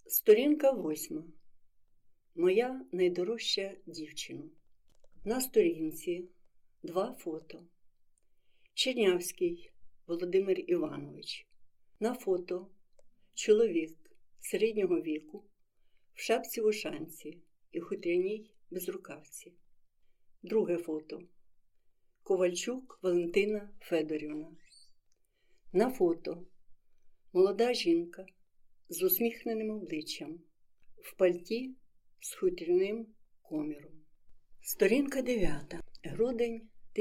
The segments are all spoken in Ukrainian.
Сторінка 8. Моя найдорожча дівчина. На сторінці 2 фото. Чернявський Володимир Іванович. На фото чоловік середнього віку в шапці-вушанці і хутряній безрукавці. Друге фото. Ковальчук Валентина Федорівна. На фото молода жінка з усміхненим обличчям, в пальті з хутряним коміром. Сторінка 9. Грудень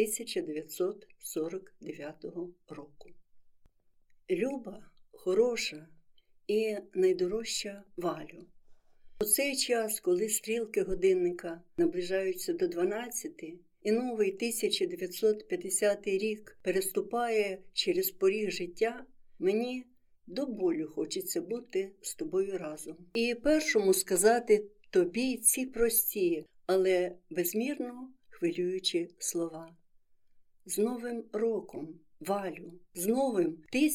1949 року. Люба, хороша і найдорожча Валю. У цей час, коли стрілки годинника наближаються до 12, і новий 1950 рік переступає через поріг життя, мені до болю хочеться бути з тобою разом. І першому сказати тобі ці прості, але безмірно хвилюючі слова. З Новим роком, Валю, з новим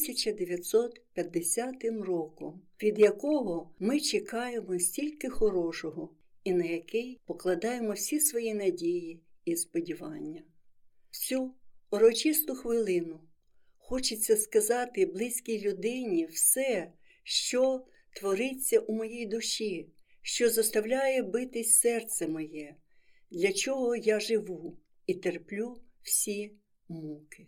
1950 роком, від якого ми чекаємо стільки хорошого і на який покладаємо всі свої надії і сподівання. Всю урочисту хвилину хочеться сказати близькій людині все, що твориться у моїй душі, що заставляє битись серце моє, для чого я живу і терплю всі муки.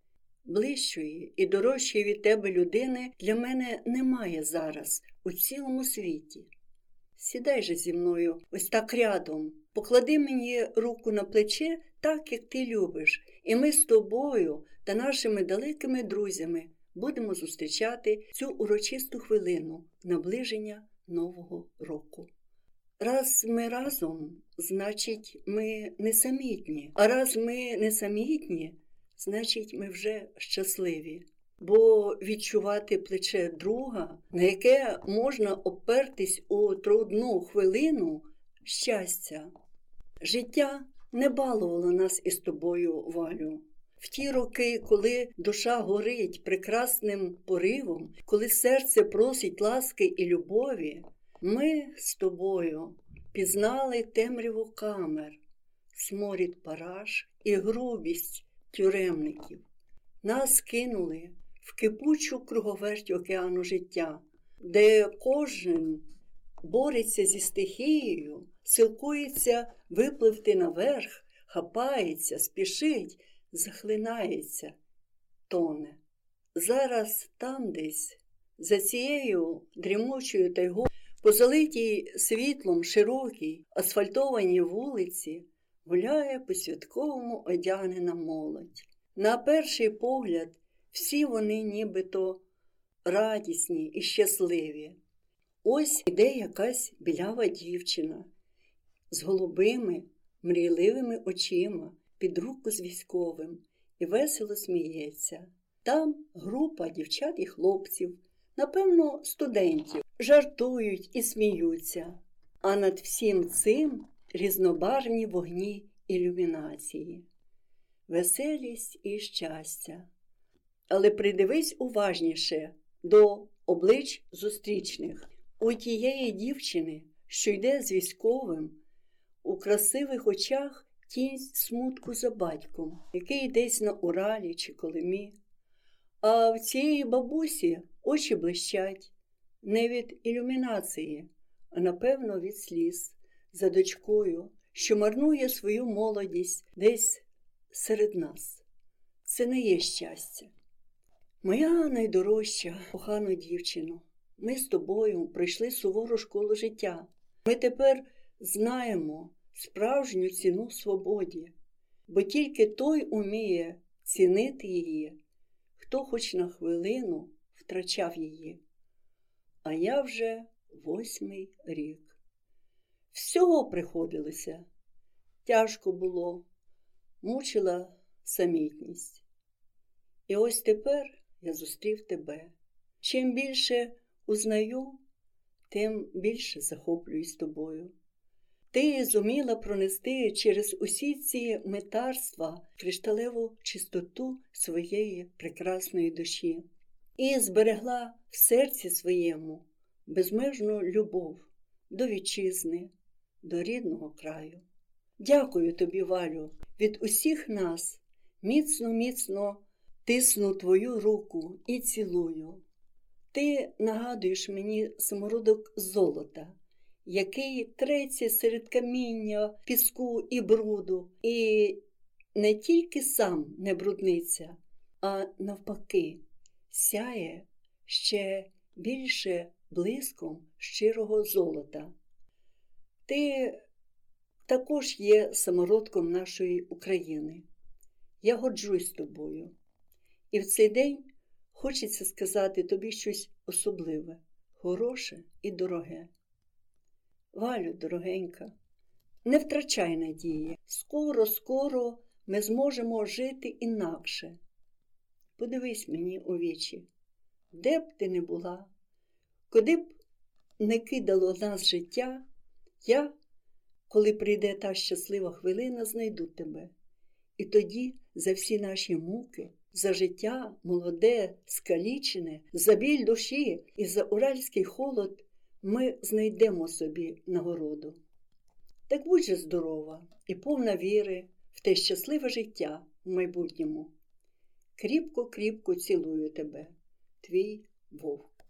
Ближчої і дорожчої від тебе людини для мене немає зараз у цілому світі. Сідай же зі мною ось так рядом, поклади мені руку на плече так, як ти любиш, і ми з тобою та нашими далекими друзями будемо зустрічати цю урочисту хвилину наближення Нового року. Раз ми разом, значить ми не самітні, а раз ми не самітні, значить ми вже щасливі. Бо відчувати плече друга, на яке можна опертись у трудну хвилину – щастя. Життя не балувало нас із тобою, Валю. В ті роки, коли душа горить прекрасним поривом, коли серце просить ласки і любові, ми з тобою пізнали темряву камер, сморід параж і грубість тюремників. Нас кинули в кипучу круговерть океану життя, де кожен бореться зі стихією, силкується випливти наверх, хапається, спішить, захлинається, тоне. Зараз там десь, за цією дрімучою тайгою, по залитій світлом широкій асфальтованій вулиці, гуляє по-святковому одягнена молодь. На перший погляд, всі вони нібито радісні і щасливі. Ось іде якась білява дівчина з голубими, мрійливими очима під руку з військовим і весело сміється. Там група дівчат і хлопців, напевно, студентів, жартують і сміються. А над всім цим різнобарвні вогні ілюмінації. Веселість і щастя. Але придивись уважніше до облич зустрічних. У тієї дівчини, що йде з військовим, у красивих очах тінь смутку за батьком, який десь на Уралі чи Колимі. А в цієї бабусі очі блищать не від ілюмінації, а напевно від сліз за дочкою, що марнує свою молодість десь серед нас. Це не є щастя. Моя найдорожча, кохана дівчино, ми з тобою пройшли сувору школу життя. Ми тепер знаємо справжню ціну свободі, бо тільки той уміє цінити її, хто хоч на хвилину втрачав її. А я вже 8-й рік. Всього приходилося. Тяжко було, мучила самітність. І ось тепер я зустрів тебе. Чим більше узнаю, тим більше захоплююсь тобою. Ти зуміла пронести через усі ці метарства кришталеву чистоту своєї прекрасної душі і зберегла в серці своєму безмежну любов до вітчизни, до рідного краю. Дякую тобі, Валю, від усіх нас. Міцно тисну твою руку і цілую. Ти нагадуєш мені самородок золота, який треться серед каміння, піску і бруду, і не тільки сам не брудниться, а навпаки, сяє ще більше блиском щирого золота. Ти також є самородком нашої України. Я горджусь тобою. І в цей день хочеться сказати тобі щось особливе, хороше і дороге. Валю, дорогенька, не втрачай надії. Скоро ми зможемо жити інакше. Подивись мені у вічі. Де б ти не була, куди б не кидало нас життя, я, коли прийде та щаслива хвилина, знайду тебе. І тоді за всі наші муки, за життя молоде, скалічене, за біль душі і за уральський холод ми знайдемо собі нагороду. Так будь же здорова і повна віри в те щасливе життя в майбутньому. Кріпко цілую тебе. Твій Вовк.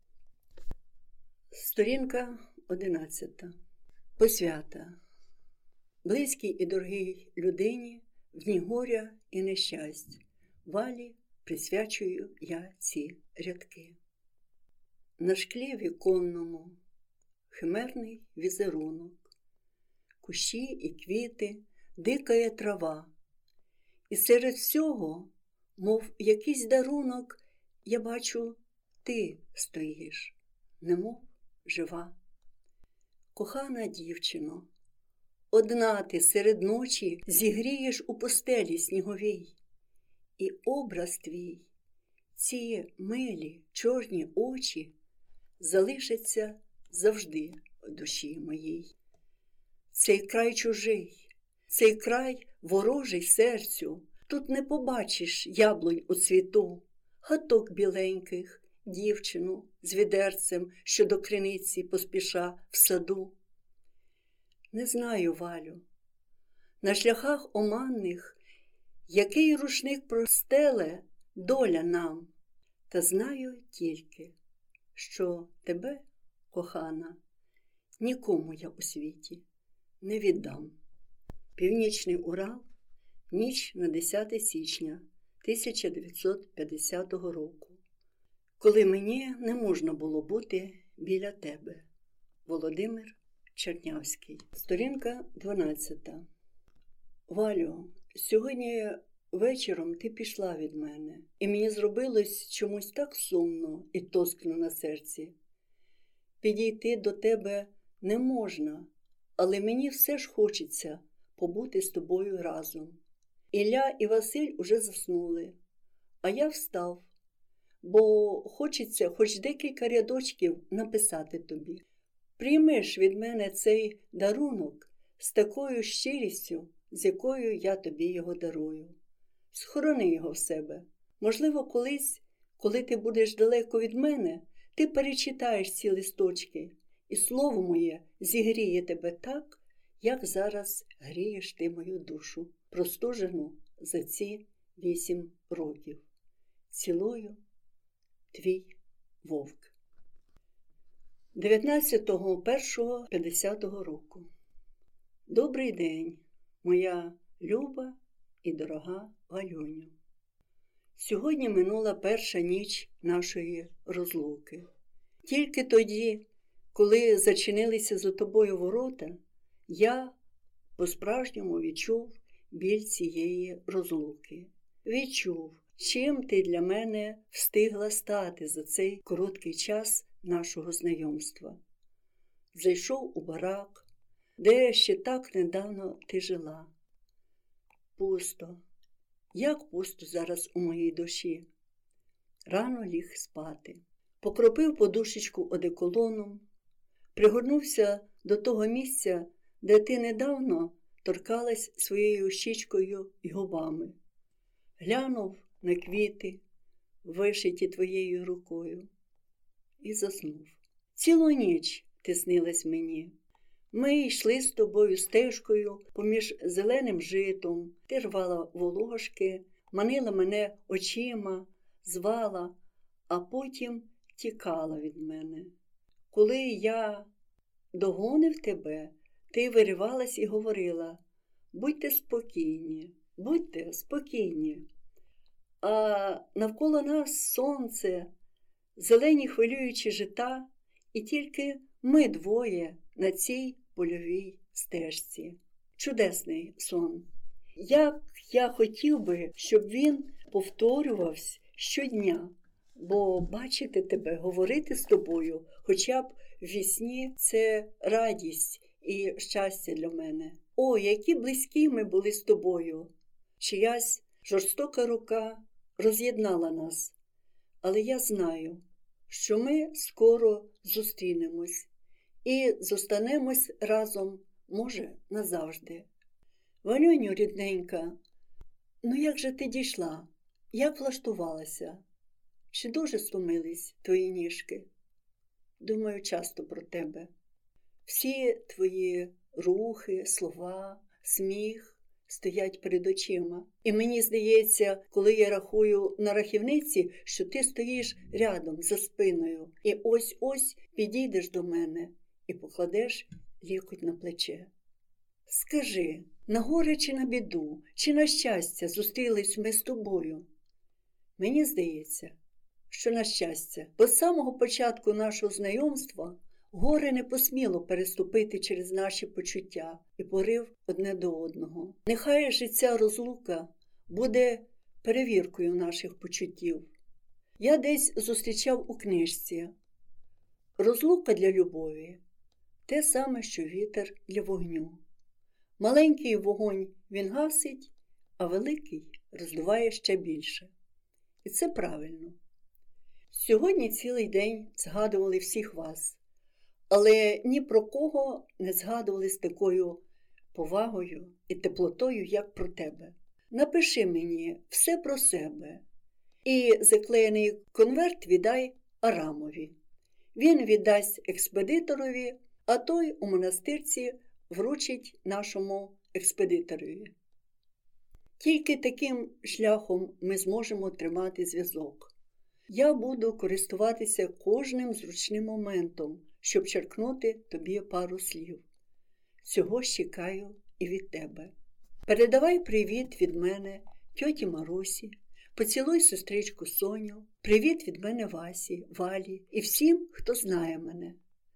Сторінка 11. Посвята. Близькій і дорогій людині в дні горя і нещасть. Валі присвячую я ці рядки. На шклі віконному химерний візерунок, кущі і квіти, дикає трава. І серед всього, мов якийсь дарунок, я бачу, ти стоїш, немов жива. Кохана дівчино, одна ти серед ночі зігрієш у постелі сніговій. І образ твій, ці милі чорні очі залишаться завжди в душі моїй. Цей край чужий, цей край ворожий серцю, тут не побачиш яблунь у цвіту, хаток біленьких, дівчину з відерцем, що до криниці поспіша в саду. Не знаю, Валю, на шляхах оманних який рушник простеле доля нам, та знаю тільки, що тебе, кохана, нікому я у світі не віддам. Північний Урал, ніч на 10 січня 1950 року, коли мені не можна було бути біля тебе. Володимир Чернявський. Сторінка 12. Валю, сьогодні вечором ти пішла від мене, і мені зробилось чомусь так сумно і тоскно на серці. Підійти до тебе не можна, але мені все ж хочеться побути з тобою разом. Ілля і Василь уже заснули, а я встав, бо хочеться хоч декілька рядочків написати тобі. Приймеш від мене цей дарунок з такою щирістю, з якою я тобі його дарую. Схорони його в себе. Можливо, колись, коли ти будеш далеко від мене, ти перечитаєш ці листочки, і слово моє зігріє тебе так, як зараз грієш ти мою душу, простужену за ці 8 років. Цілую, твій Вовк. 19.01.50 року. Добрий день, моя люба і дорога Валюню. Сьогодні минула перша ніч нашої розлуки. Тільки тоді, коли зачинилися за тобою ворота, я по-справжньому відчув біль цієї розлуки. Відчув, чим ти для мене встигла стати за цей короткий час нашого знайомства. Зайшов у барак, де ще так недавно ти жила. Пусто. Як пусто зараз у моїй душі. Рано ліг спати. Покропив подушечку одеколоном, пригорнувся до того місця, де ти недавно торкалась своєю щічкою й губами. Глянув на квіти, вишиті твоєю рукою, і заснув. Цілу ніч ти снилась мені. Ми йшли з тобою стежкою поміж зеленим житом. Ти рвала волошки, манила мене очима, звала, а потім тікала від мене. Коли я догонив тебе, ти виривалась і говорила: будьте спокійні. А навколо нас сонце, зелені хвилюючі жита, і тільки ми двоє на цій польовій стежці. Чудесний сон. Як я хотів би, щоб він повторювався щодня, бо бачити тебе, говорити з тобою, хоча б ввісні, це радість і щастя для мене. О, які близькі ми були з тобою! Чиясь жорстока рука роз'єднала нас, але я знаю, що ми скоро зустрінемось і зостанемось разом, може, назавжди. Валюню, рідненька, ну як же ти дійшла? Як влаштувалася? Чи дуже стомились твої ніжки? Думаю часто про тебе. Всі твої рухи, слова, сміх стоять перед очима. І мені здається, коли я рахую на рахівниці, що ти стоїш рядом, за спиною. І ось-ось підійдеш до мене і покладеш лікоть на плече. Скажи, на горе чи на біду, чи на щастя зустрілись ми з тобою? Мені здається, що на щастя. Бо з самого початку нашого знайомства горе не посміло переступити через наші почуття і порив одне до одного. Нехай же ця розлука буде перевіркою наших почуттів. Я десь зустрічав у книжці: розлука для любові – те саме, що вітер для вогню. Маленький вогонь він гасить, а великий роздуває ще більше. І це правильно. Сьогодні цілий день згадували всіх вас, але ні про кого не згадували з такою повагою і теплотою, як про тебе. Напиши мені все про себе і заклеєний конверт віддай Арамові. Він віддасть експедиторові, а той у монастирці вручить нашому експедиторові. Тільки таким шляхом ми зможемо тримати зв'язок. Я буду користуватися кожним зручним моментом, щоб черкнути тобі пару слів. Цього ж чекаю і від тебе. Передавай привіт від мене тьоті Марусі, поцілуй сестричку Соню, привіт від мене Васі, Валі і всім, хто знає мене.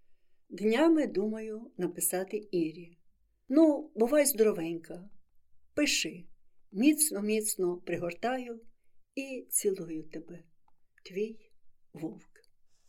Днями думаю написати Ірі. Ну, бувай здоровенька. Пиши. Міцно пригортаю і цілую тебе. Твій Вовк.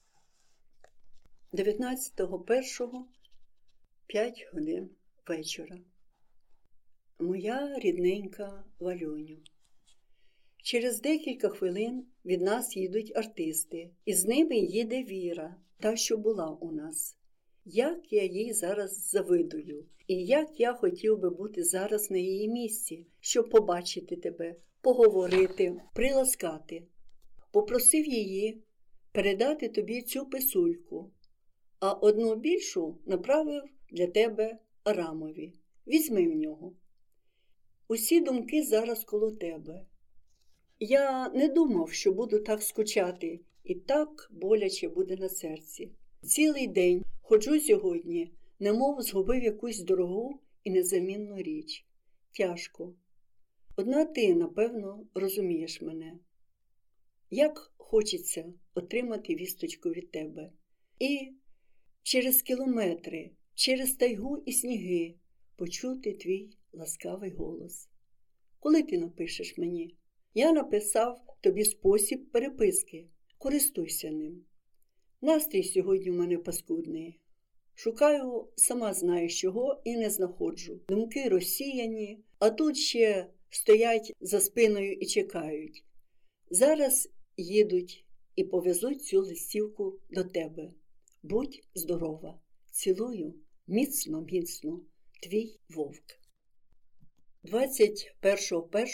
19.01, 5 годин вечора. Моя рідненька Валюню. Через декілька хвилин від нас їдуть артисти, і з ними їде Віра, та, що була у нас. Як я їй зараз завидую, і як я хотів би бути зараз на її місці, щоб побачити тебе, поговорити, приласкати. Попросив її передати тобі цю писульку, а одну більшу направив для тебе Арамові. Візьми в нього. Усі думки зараз коло тебе. Я не думав, що буду так скучати, і так боляче буде на серці. Цілий день ходжу сьогодні, немов згубив якусь дорогу і незамінну річ. Тяжко. Одна ти, напевно, розумієш мене. Як хочеться отримати вісточку від тебе. І через кілометри, через тайгу і сніги почути твій ласкавий голос. Коли ти напишеш мені? Я написав тобі спосіб переписки. Користуйся ним. Настрій сьогодні у мене паскудний. Шукаю, сама знаєш чого, і не знаходжу. Думки розсіяні, а тут ще стоять за спиною і чекають. Зараз їдуть і повезуть цю листівку до тебе. Будь здорова. Цілую міцно, твій Вовк.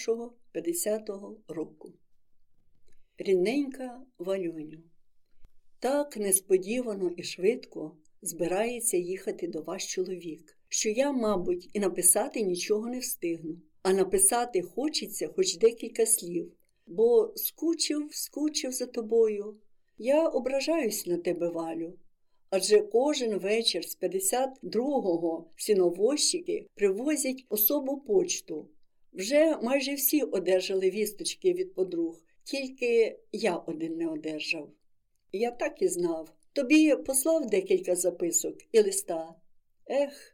21.01.50 року. Рідненька Валюню. Так несподівано і швидко збирається їхати до вас чоловік, що я, мабуть, і написати нічого не встигну. А написати хочеться хоч декілька слів, бо скучив за тобою. Я ображаюсь на тебе, Валю, адже кожен вечір з 52-го сіновозчики привозять особу почту. Вже майже всі одержали вісточки від подруг, тільки я один не одержав. Я так і знав. Тобі послав декілька записок і листа. Ех,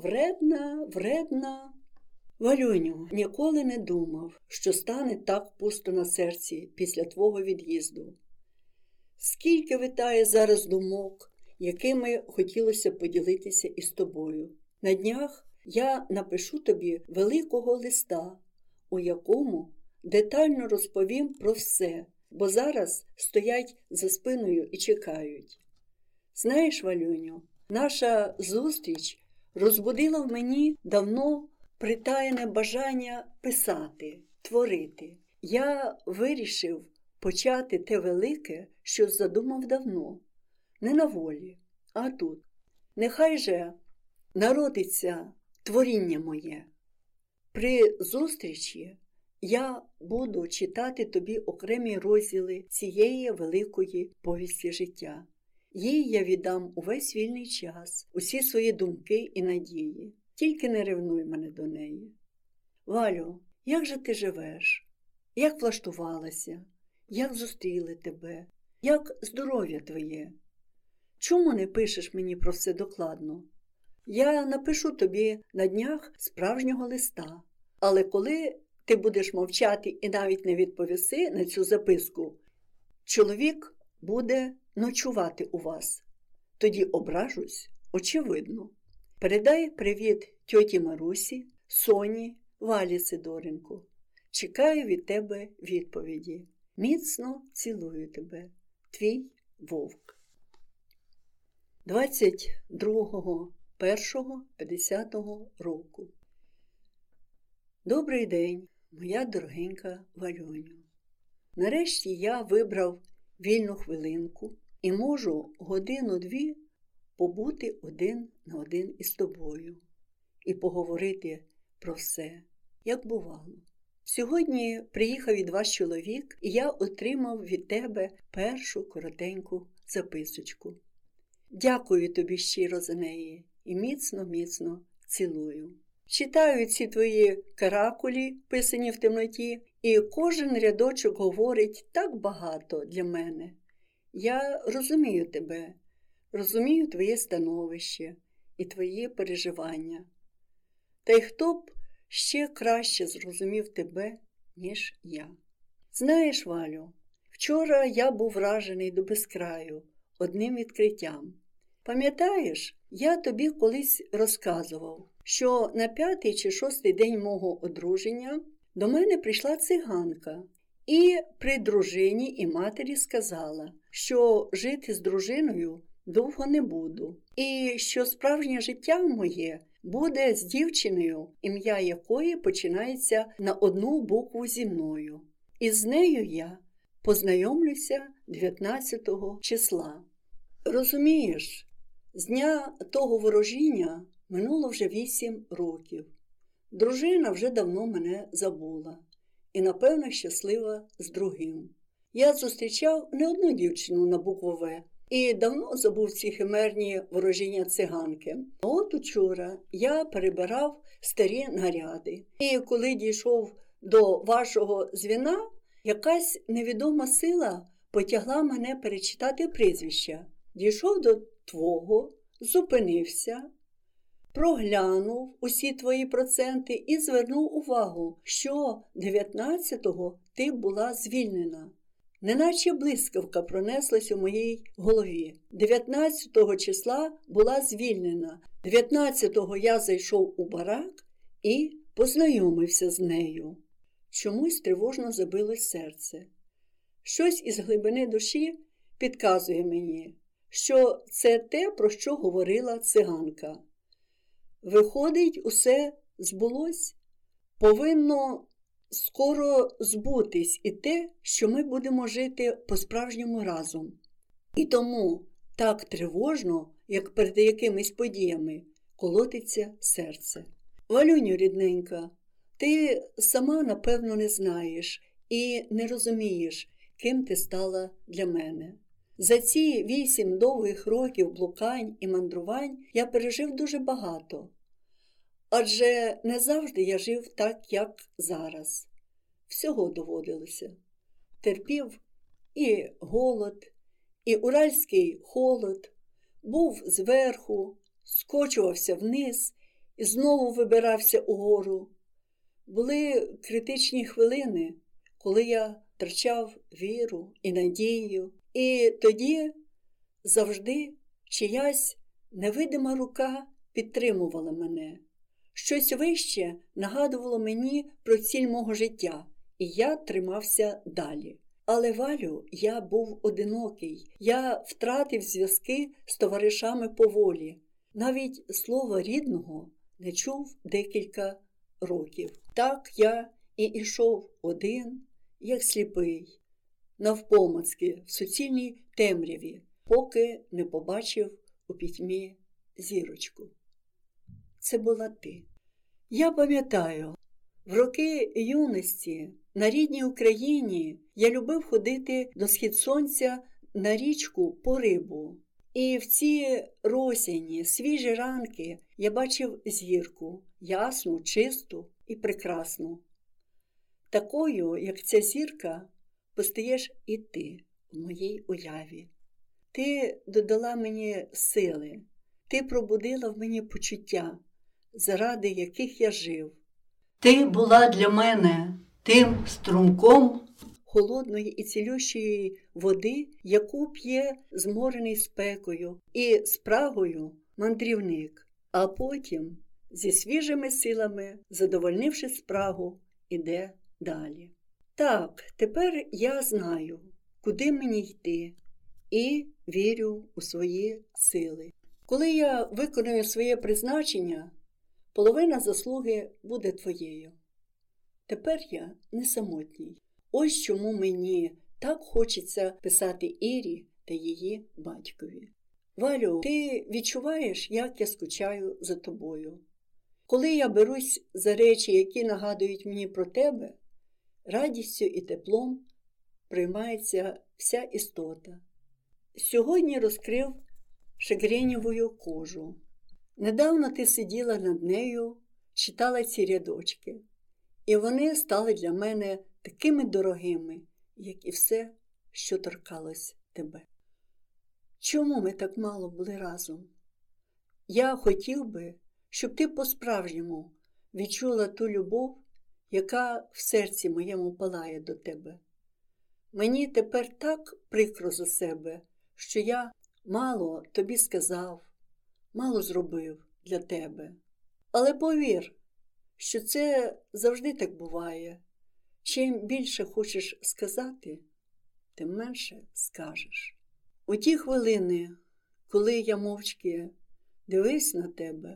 вредна. Валюню, ніколи не думав, що стане так пусто на серці після твого від'їзду. Скільки витає зараз думок, якими хотілося поділитися із тобою. На днях я напишу тобі великого листа, у якому детально розповім про все, бо зараз стоять за спиною і чекають. Знаєш, Валюню, наша зустріч розбудила в мені давно притаєне бажання писати, творити. Я вирішив почати те велике, що задумав давно. Не на волі, а тут. Нехай же народиться творіння моє. При зустрічі я буду читати тобі окремі розділи цієї великої повісті життя. Їй я віддам увесь вільний час, усі свої думки і надії. Тільки не ревнуй мене до неї. Валю, як же ти живеш? Як влаштувалася? Як зустріли тебе? Як здоров'я твоє? Чому не пишеш мені про все докладно? Я напишу тобі на днях справжнього листа. Але коли ти будеш мовчати і навіть не відповіси на цю записку, чоловік буде ночувати у вас. Тоді ображусь, очевидно. Передай привіт тьоті Марусі, Соні, Валі Сидоренко. Чекаю від тебе відповіді. Міцно цілую тебе. Твій Вовк. 22.01.50 року. Добрий день, моя дорогенька Валюню. Нарешті я вибрав вільну хвилинку і можу годину-дві побути один на один із тобою і поговорити про все, як бувало. Сьогодні приїхав від вас чоловік, і я отримав від тебе першу коротеньку записочку. Дякую тобі щиро за неї і міцно цілую. Читаю ці твої каракулі, писані в темноті, і кожен рядочок говорить так багато для мене. Я розумію тебе, розумію твоє становище і твої переживання. Та й хто б ще краще зрозумів тебе, ніж я. Знаєш, Валю, вчора я був вражений до безкраю одним відкриттям. Пам'ятаєш, я тобі колись розказував, що на 5-й чи 6-й день мого одруження до мене прийшла циганка і при дружині і матері сказала, що жити з дружиною довго не буду, і що справжнє життя моє буде з дівчиною, ім'я якої починається на одну букву зі мною. І з нею я познайомлюся 19-го числа. Розумієш, з дня того ворожіння минуло вже 8 років. Дружина вже давно мене забула і, напевно, щаслива з другим. Я зустрічав не одну дівчину на букву «В» і давно забув ці химерні ворожіння циганки. А от учора я перебирав старі наряди. І коли дійшов до вашого дзвіна, якась невідома сила потягла мене перечитати прізвища. Дійшов до твого, зупинився, проглянув усі твої проценти і звернув увагу, що 19-го ти була звільнена. Неначе блискавка пронеслась у моїй голові. 19-го числа була звільнена. 19-го я зайшов у барак і познайомився з нею. Чомусь тривожно забилось серце. Щось із глибини душі підказує мені, що це те, про що говорила циганка. Виходить, усе збулось? Повинно скоро збутись і те, що ми будемо жити по-справжньому разом. І тому так тривожно, як перед якимись подіями, колотиться серце. Валюню, рідненька, ти сама, напевно, не знаєш і не розумієш, ким ти стала для мене. За ці 8 довгих років блукань і мандрувань я пережив дуже багато. Адже не завжди я жив так, як зараз. Всього доводилося. Терпів і голод, і уральський холод, був зверху, скочувався вниз і знову вибирався угору. Були критичні хвилини, коли я втрачав віру і надію. І тоді завжди чиясь невидима рука підтримувала мене. Щось вище нагадувало мені про ціль мого життя, і я тримався далі. Але, Валю, я був одинокий, я втратив зв'язки з товаришами по волі. Навіть слова рідного не чув декілька років. Так я і ішов один, як сліпий, навпомацки в суцільній темряві, поки не побачив у пітьмі зірочку. Це була ти. Я пам'ятаю, в роки юності на рідній Україні я любив ходити до схід сонця на річку по рибу. І в ці росяні, свіжі ранки я бачив зірку, ясну, чисту і прекрасну. Такою, як ця зірка, постаєш і ти в моїй уяві. Ти додала мені сили, ти пробудила в мені почуття, заради яких я жив. Ти була для мене тим струмком холодної і цілющої води, яку п'є зморений спекою і спрагою мандрівник, а потім зі свіжими силами, задовольнивши спрагу, іде далі. Так, тепер я знаю, куди мені йти, і вірю у свої сили. Коли я виконую своє призначення, половина заслуги буде твоєю. Тепер я не самотній. Ось чому мені так хочеться писати Ірі та її батькові. Валю, ти відчуваєш, як я скучаю за тобою. Коли я берусь за речі, які нагадують мені про тебе, радістю і теплом приймається вся істота. Сьогодні розкрив шагренєву кожу. Недавно ти сиділа над нею, читала ці рядочки, і вони стали для мене такими дорогими, як і все, що торкалось тебе. Чому ми так мало були разом? Я хотів би, щоб ти по-справжньому відчула ту любов, яка в серці моєму палає до тебе. Мені тепер так прикро за себе, що я мало тобі сказав, мало зробив для тебе. Але повір, що це завжди так буває. Чим більше хочеш сказати, тим менше скажеш. У ті хвилини, коли я мовчки дивився на тебе,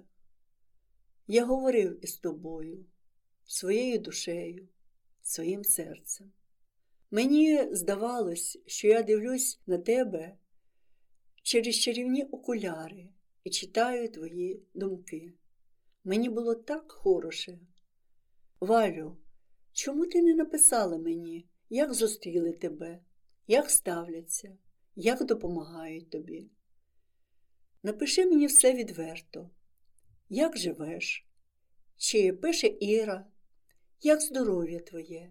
я говорив із тобою, своєю душею, своїм серцем. Мені здавалось, що я дивлюсь на тебе через чарівні окуляри і читаю твої думки. Мені було так хороше. Валю, чому ти не написала мені, як зустріли тебе, як ставляться, як допомагають тобі? Напиши мені все відверто. Як живеш? Чи пише Іра? Як здоров'я твоє?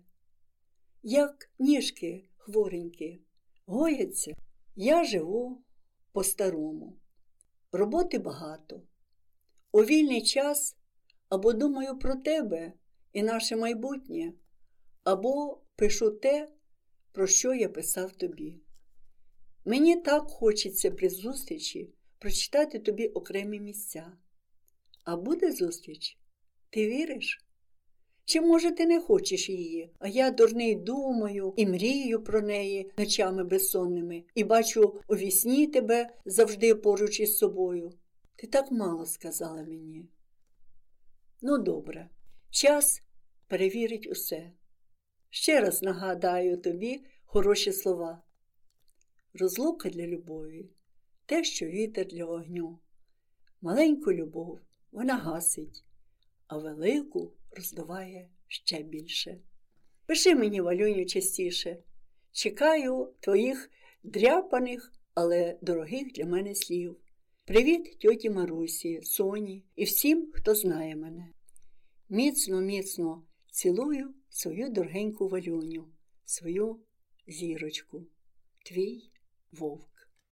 Як ніжки хворенькі гояться? Я живу по-старому. Роботи багато. У вільний час або думаю про тебе і наше майбутнє, або пишу те, про що я писав тобі. Мені так хочеться при зустрічі прочитати тобі окремі місця. А буде зустріч? Ти віриш? Чи, може, ти не хочеш її, а я, дурний, думаю і мрію про неї ночами безсонними, і бачу у вісні тебе завжди поруч із собою. Ти так мало сказала мені. Ну, добре, час перевірить усе. Ще раз нагадаю тобі хороші слова. розлука для любові – те, що вітер для вогню. Маленьку любов вона гасить, а велику роздуває ще більше. Пиши мені, Валюню, частіше. Чекаю твоїх дряпаних, але дорогих для мене слів. Привіт тьоті Марусі, Соні і всім, хто знає мене. Міцно, міцно цілую свою дорогеньку Валюню, свою зірочку. Твій Вовк.